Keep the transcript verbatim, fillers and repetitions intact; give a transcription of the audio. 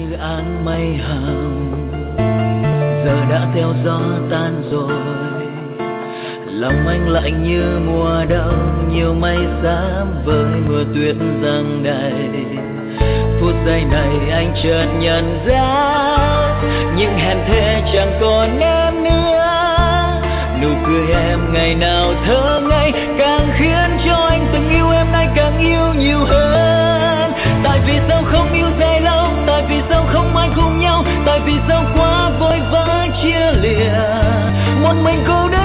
như áng mây hằng, giờ đã theo gió tan rồi. Lòng anh lạnh như mùa đông, nhiều mây xám với mưa tuyết giăng đầy. Phút giây này anh chợt nhận ra, những hẹn thề chẳng còn em nữa. Nụ cười em ngày nào thơ ngây, càng khiến cho anh từng yêu em nay càng yêu nhiều hơn. Tại vì sao không yêu dài lâu, tại vì sao không mãi cùng nhau, tại vì sao quá vội vã chia lìa. Một mình cô đơn